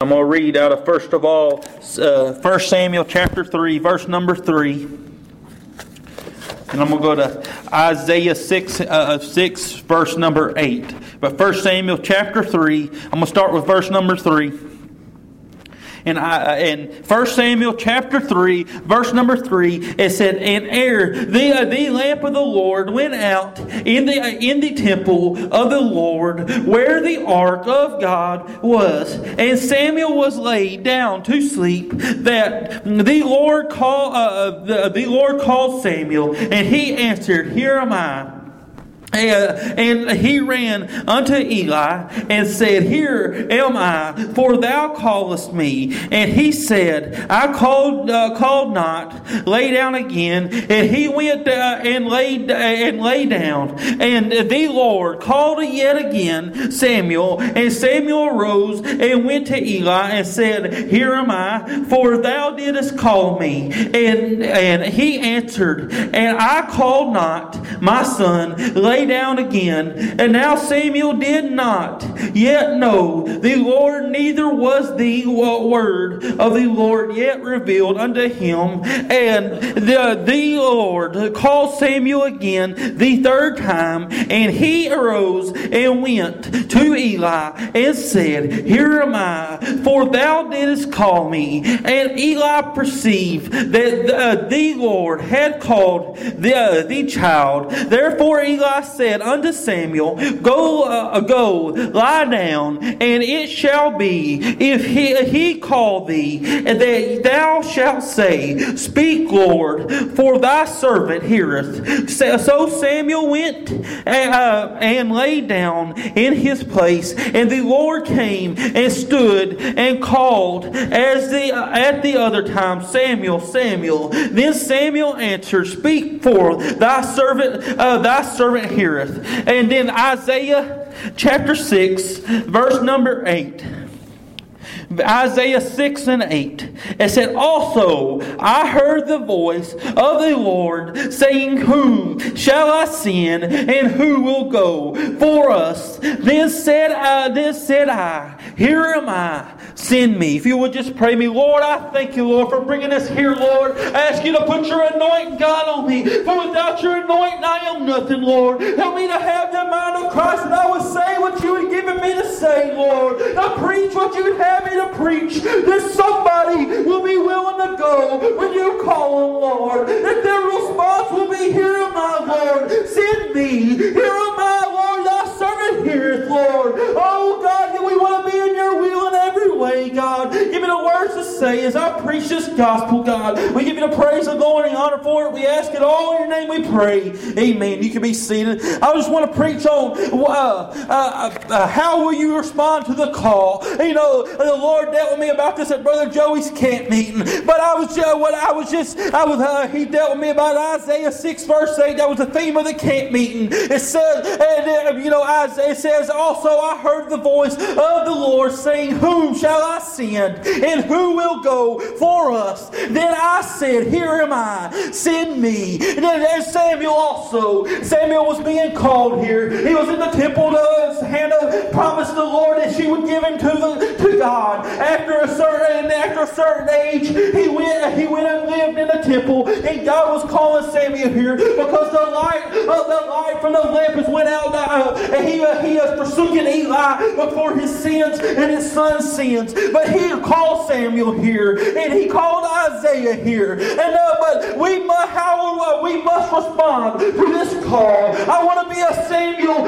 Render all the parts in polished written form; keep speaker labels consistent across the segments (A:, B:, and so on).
A: I'm going to read out of, first of all, 1 Samuel chapter 3, verse number 3. And I'm going to go to Isaiah 6, verse number 8. But 1 Samuel chapter 3, I'm going to start with verse number 3. In 1 Samuel chapter 3, verse number 3, it said, "And ere the lamp of the Lord went out in the temple of the Lord, where the ark of God was, and Samuel was laid down to sleep, that the Lord called Samuel, and he answered, Here am I. And he ran unto Eli and said, Here am I, for thou callest me. And he said, I called not. Lay down again. And he went and lay down. And the Lord called yet again Samuel. And Samuel arose and went to Eli and said, Here am I, for thou didst call me. And he answered, And I called not, my son. Lay down again. And now Samuel did not yet know the Lord, neither was the word of the Lord yet revealed unto him. And the Lord called Samuel again the third time, and he arose and went to Eli and said, Here am I, for thou didst call me. And Eli perceived that the Lord had called the child. Therefore Eli said unto Samuel, Go, lie down, and it shall be, if he call thee, that thou shalt say, Speak, Lord, for thy servant heareth. So Samuel went and lay down in his place, and the Lord came and stood and called at the other time, Samuel, Samuel. Then Samuel answered, Speak, for thy servant heareth. And then Isaiah chapter 6, verse number 8. Isaiah 6 and 8. It said, Also I heard the voice of the Lord saying, Whom shall I send, and who will go for us? Then said I, Here am I, send me. If you would just pray me, Lord, I thank you, Lord, for bringing us here, Lord. I ask you to put your anointing, God, on me. For without your anointing, I am nothing, Lord. Help me to have the mind of Christ, and I would say what you had given me to say, Lord. I preach what you would have me to preach. That somebody will be willing to go when you call them, Lord. That their response will be, Here am I, Lord. Send me. Here am I, Lord. Thy servant heareth, Lord. Oh, God, we want to be in your will in every way, God. Give me the words to say as I preach this gospel, God. We give you the praise and glory and honor for it. We ask it all in your name we pray. Amen. You can be seated. I just want to preach on how will you respond to the call. You know, the Lord dealt with me about this at Brother Joey's camp meeting. But he dealt with me about Isaiah 6 verse 8. That was the theme of the camp meeting. It says, Isaiah says, Also I heard the voice of the Lord saying, Whom shall I send, and who will go for us? Then I said, Here am I, send me. And then Samuel was being called here. He was in the temple. Hannah promised the Lord that she would give him to God. After a certain age, he went and lived in the temple, and God was calling Samuel here because the light from the lamp has went out, and he has forsaken Eli before his sins and his son's sins. But he called Samuel here, and he called Isaiah here. But we must respond to this call. I want to be a Samuel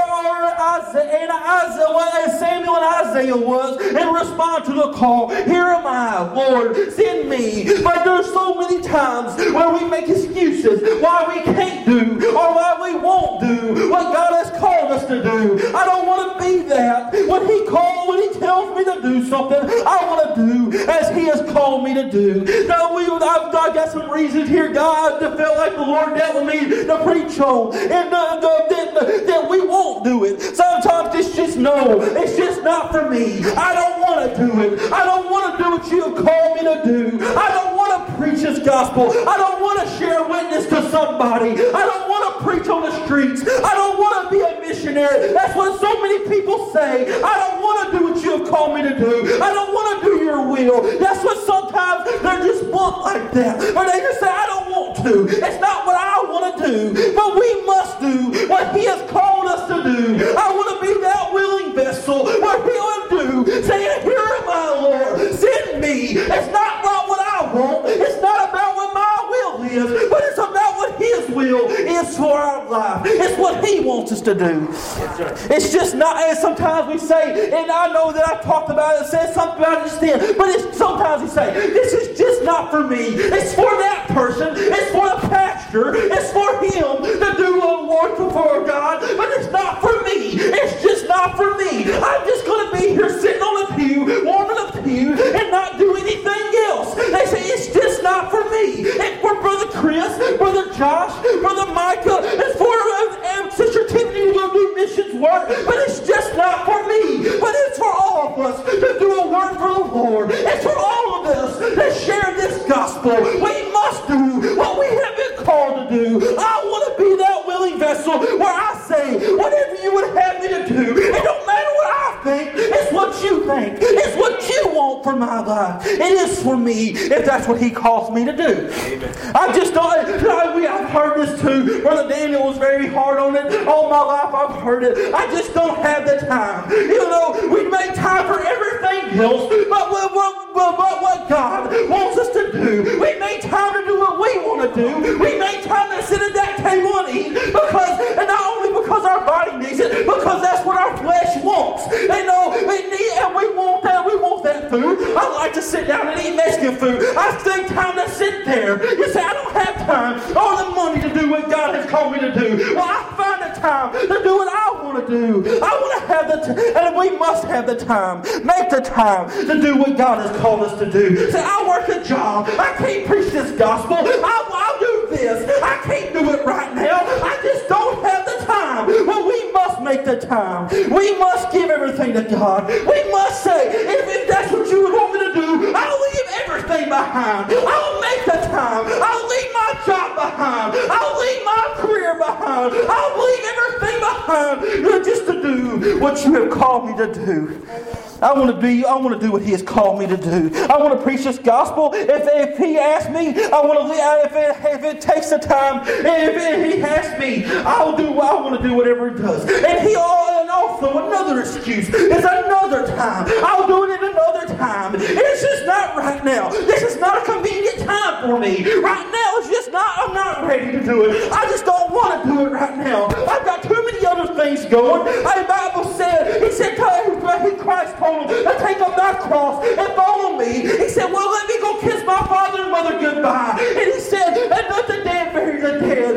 A: as Samuel and Isaiah was, and respond to the call. Here am I, Lord, send me. But there's so many times where we make excuses why we can't do or why we won't do what God has called us to do. I don't want to be that. When he tells me to do something, I want to do as he has called me to do. Now, I've got some reasons here, God, that felt like the Lord dealt with me to preach on, and that we won't do it. Sometimes it's just not for me. I don't want to do it. I don't want to do what you have called me to do. I don't want to preach His gospel. I don't want to share witness to somebody. I don't want to preach on the streets. I don't want to be a missionary. That's what so many people say. I don't want to do what you have called me to do. I don't want to do your will. That's what sometimes they're just blunt like that. Or they just say, I don't want to. It's not what I want to do. But we must do what He has called us to do. I want to be that willing vessel where He will do, saying, here am I, Lord. Send me. It's not about what I want. It's not about what my will is. But it's about what His will is for our life. It's what He wants us to do. It's just not, and sometimes we say, and I know that I've talked about it, said something about it just then, but sometimes we say, this is just not for me. It's for that person. It's for the pastor. It's for him to do a work for God, but it's not for me. It's just not for me. I'm just going to be here sitting on a pew, warming a pew, and not do anything else. They say, it's just not for me. It's for Brother Chris, Brother Josh, Brother Micah. It's for Sister Tiffany who's going to do missions work, but it's just not for me. But it's for all of us to do a work for the Lord. It's for all of us to share this gospel. We must do what we have been called to do. I want to be that willing vessel where I say, whatever you would have me to do, it don't matter what I think, it's what you think. It's what you want for my life. It is for me if that's what He calls me to do. Amen. I just don't, I've heard this too. Brother Daniel was very hard on it. All my life I've heard it. I just don't have the time. You know, we make time for everything else, but what God wants us to do. We make time to do what we want to do. We make time to sit at that table and eat and not only because our body needs it, because that's what our flesh wants. You know, we want that food. I like to sit down and eat Mexican food. I take time to sit there. You say, I don't have time or the money to do what God has called me to do. Well, I find the time to do what I want to do. I want to have the time, and we must have the time. Make the time to do what God has called us to do. Say, I work a job. I can't preach this gospel. I'll do this. I can't do it right now. I just don't have the time. Well, we must make the time. We must give everything to God. We must say, if that's what you would want me to do, I'll leave everything behind. I'll make the time. I'll leave my job behind. I'll leave my career behind. I'll leave everything behind just to do what you have called me to do. I want to do what He has called me to do. I want to preach this gospel. If He asks me, I want to. If it takes the time, if He asks me, I want to do whatever He does. And also another excuse is another time. I'll do it at another time. It's just not right now. This is not a convenient time for me. Right now, it's just not. I'm not ready to do it. I just don't want to do it right now. I've got too many other things going. The Bible said, Christ told him to take up thy cross and follow me. He said, well, let me go kiss my father and mother goodbye. And he said, and let the dead bury the dead.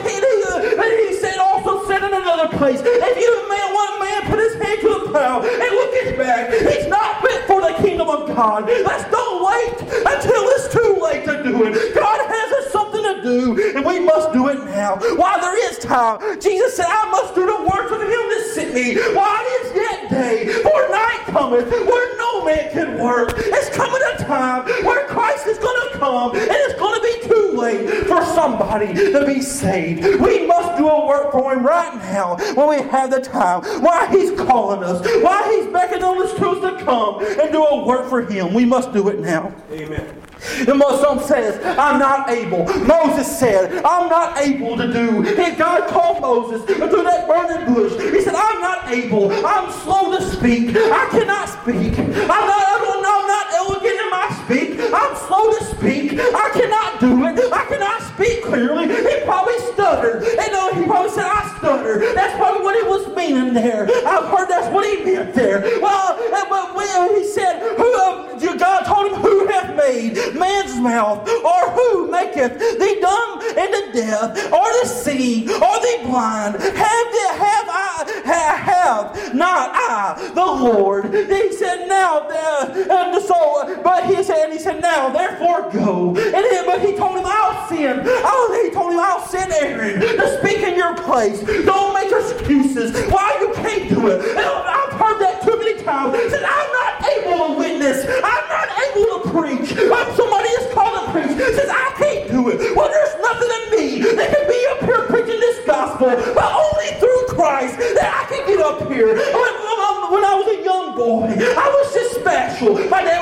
A: And he said, also said in another place, if one man put his hand to the plow and look his back, he's not fit for the kingdom of God. Let's don't wait until it's too late to do it. God has us something to do, and we must do it now. While there is time, Jesus said, I must do the works of Him that sent me. While it is yet day, for night cometh, where no man can work. It's coming a time where Christ is going to come, and it's going to be too late for somebody to be saved. We must do a work for Him right now when we have the time. Why He's calling us, why He's beckoning us to come and do a work for Him. We must do it now. Amen. The Muslim says, I'm not able. Moses said, I'm not able to do. And God called Moses through that burning bush. He said, I'm not able. I'm slow to speak. I cannot speak. I'm not elegant in my speak. I'm slow to speak. I cannot do it. I cannot speak clearly. He probably stuttered. And he probably said, I stutter. That's probably what he was meaning there. I've heard that's what he meant there. Well, but he said, God told him, who hath made man's mouth, or who maketh the dumb and the deaf, or the seeing, or the blind? Have not I, the Lord? He said, he said, now therefore go. But he told him, I'll send Aaron to speak in your place. Don't make excuses why you can't do it. And I've heard that too many times. He said, I'm not able to witness. I'm not able to preach. Somebody is called to preach. He said,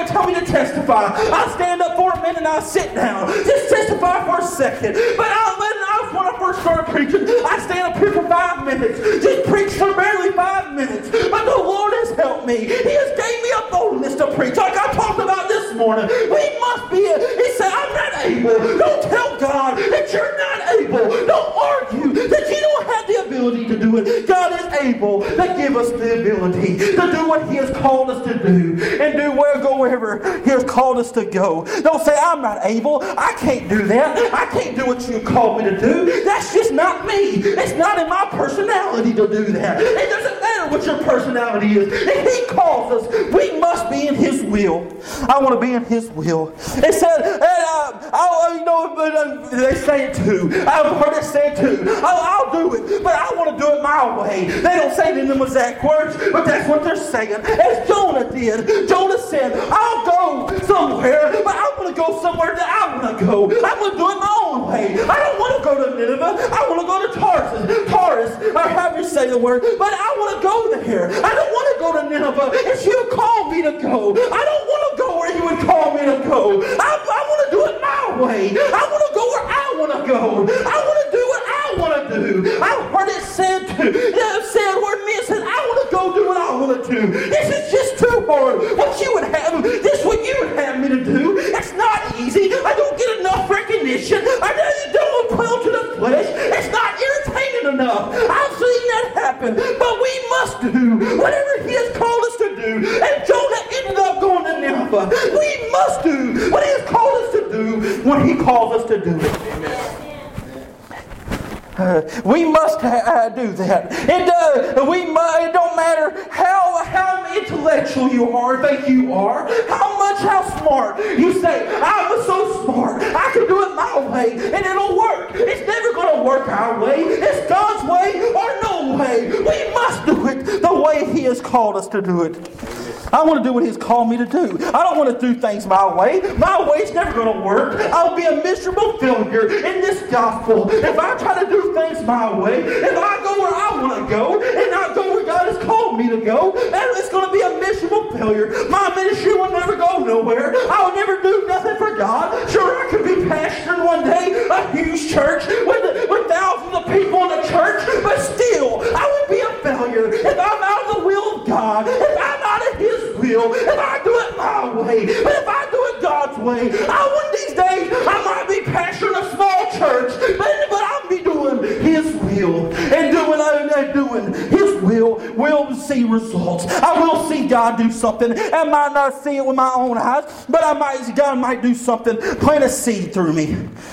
A: tell me to testify. I stand up for a minute and I sit down. Just testify for a second. But when I first started preaching, I stand up here for 5 minutes. Just preach for barely 5 minutes. But the Lord has helped me. He has gave me a boldness to preach. Like I talked about this morning. We must be, he said, I'm not able. Don't tell God that you're not able. Don't argue that you don't have the ability to do it. God is able to give us the ability to do what He has called us to do and go wherever He has called us to go. Don't say, I'm not able. I can't do that. I can't do what you called me to do. That's just not me. It's not in my personality to do that. It doesn't matter what your personality is. If He calls us, we must be in His will. I want to be in His will. It said, they say it too. I've heard it said too. I'll do it, but I want to do it my way. They don't say it in them exact words, but that's what they're saying. As Jonah did. Jonah said, I'll go somewhere, but I'm going to go somewhere that I want to go. I'm going to do it my own way. I don't want to go to Nineveh. I want to go to Taurus, or however you say the word, but I want to go there. I don't want to go to Nineveh if you call me to go. I don't want to go where you would call me to go. I want to do it my way. I want to go where I want to go. I want to do what I want to do. I've heard it said too. It said where men said, I want to go do what I want to do. This is just too hard. What you would have, this is what you would have me to do. It's not easy. I don't get enough recognition. I don't appeal to the flesh. It's not entertaining enough. I've seen that happen. But we must do whatever He has called us to do. And Jonah ended up going to Nineveh. We must do what He has called us to do when He calls us to do it. Amen. We must do that. It don't matter how intellectual you are, think you are, how smart. You say, I'm so smart, I can do it my way, and it'll work. It's never going to work our way. It's God's way or no way. We must do it the way He has called us to do it. I want to do what He's called me to do. I don't want to do things my way. My way's never going to work. I'll be a miserable failure in this gospel if I try to do things my way. If I go where I want to go and not go where God has called me to go, then it's going to be a miserable failure. My ministry will never go nowhere. I'll never do nothing for God. Sure, I could be pastoring one day a huge church with thousands of people in the church, but still, I would be a failure if I'm out of the will of God, if I'm out of His will, if I do it my way. But if I do it God's way, one of these days I might be pastoring a small church, but I'll be doing His will. And doing His will see results. I will see God do something. I might not see it with my own eyes, but God might do something, plant a seed through me.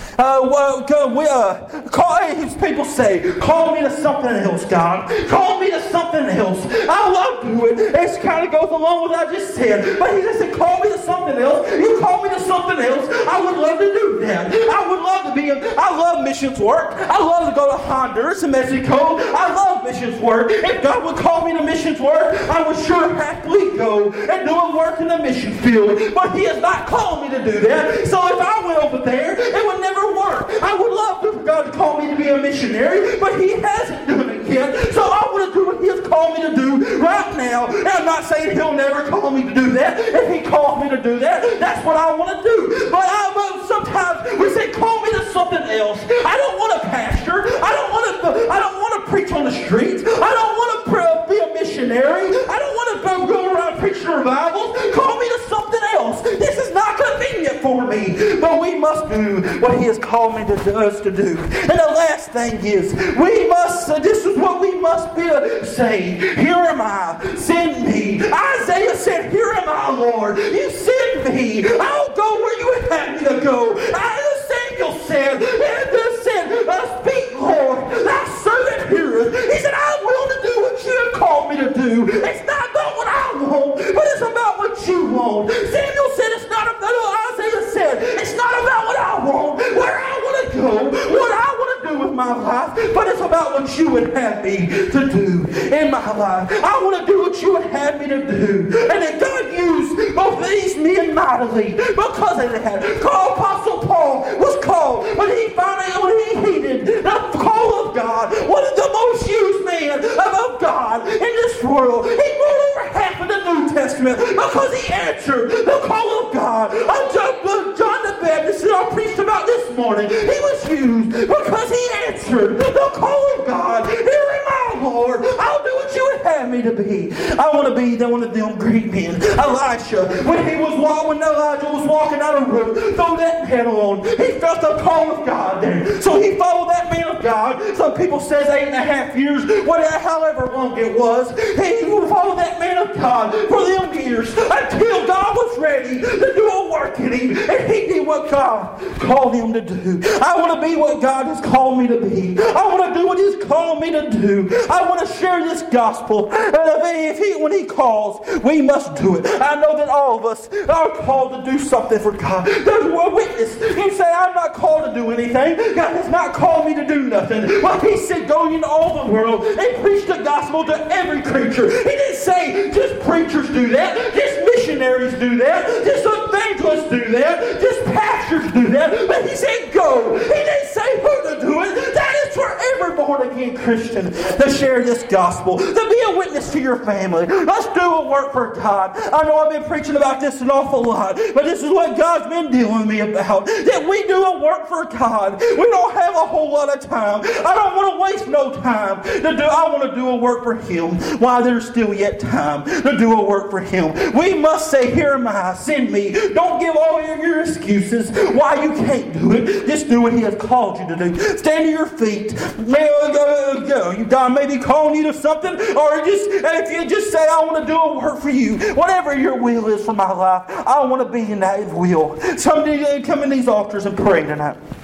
A: People say, call me to something else, God. Call me to something else. I love to do it. It kind of goes along with what I just said. But He just said, call me to something else. You call me to something else. I would love to do that. I would love to I love missions work. I love to go to Honduras and Mexico. I love missions work. If God would call me to missions work, I would sure happily go and do a work in the mission field. But He has not called me to do that. So if I went over there, it would never work. I would love for God to call me to be a missionary, but He hasn't done it yet. So I want to do what He has called me to do right now. And I'm not saying He'll never call me to do that. If He calls me to do that, that's what I want to do. But sometimes we say, call me to something else. I don't want to pastor. I don't want to preach on the streets. I don't want to be a missionary. I don't want to go around preaching revivals. Call me to something else. This is not convenient for me. But we must do what He has called me to us to do. And the last thing is, this is what we must say. Here am I. Send me. Isaiah said, here am I, Lord. You send me. I'll go where you would have me to go. Samuel said, speak, Lord, thy servant heareth. He said, I'm willing to do what you have called me to do. It's not about what I want, but it's about what you want. Samuel said, Isaiah said, it's not about what I want, where I want to go, what I want to do with my life, but it's about what you would have me to do in my life. I want to do what you would have me to do. And then God used both of these men mightily because of that. Apostle Paul was called when he heeded the call of God, one of the most used men of God in this world. He wrote over half of the New Testament. Testament? Because he answered the call of God. John the Baptist that I preached about this morning, he was used because he answered the call of God. Here am I, Lord. I'll do what you would have me to be. I want to be one of them great men. Elisha, when Elijah was walking out of the room, throw that panel on. He felt the call of God there. So he followed that man of God. Some people says 8.5 years, however long it was. He followed that man of God for them years until God was ready to do a work in him. And he did what God called him to do. I want to be what God has called me to be. I want to do what he's called me to do. I want to share this gospel. And when he calls, we must do it. I know that all of us are called to do something for God. There's a witness. You say, I'm not called to do anything. God has not called me to do nothing. Well, he said, go into all the world and preach the gospel to every creature. He didn't say just preachers do that, just missionaries do that, just evangelists do that, just pastors do that. But he said go. He didn't say who to do it. That is for every born-again Christian to share this gospel, to be a witness to your family. Let's do a work for God. I know I've been preaching about this an awful lot, but this is what God's been dealing with me about, that we do a work for God. We don't have a whole lot of time. I don't want to waste no time to do. I want to do a work for him while there's still yet time to do a work for him. We must say, here am I, send me. Don't give all your excuses why you can't do it. Just do what he has called you to do. Stand to your feet. God may be calling you to something, or if you just say, I want to do a work for you, whatever your will is for my life, I want to be in that will. Somebody come in these altars and pray tonight.